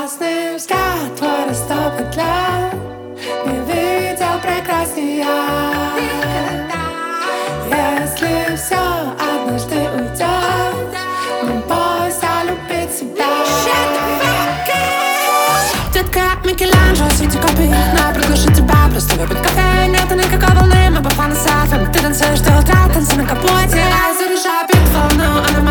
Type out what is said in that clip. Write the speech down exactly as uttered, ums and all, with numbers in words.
Ясный взгляд, твой растопит лед. Не видел прекраснее. Если все однажды уйдет, не бойся любить себя. Детка, Микеланджело, свети копий. Но я приглашу тебя просто выпить кафе. Нету никакой волны, мы по фан селфи. Ты танцуешь до утра, танцы на капоте. Я заряжаю бит волну, она моя.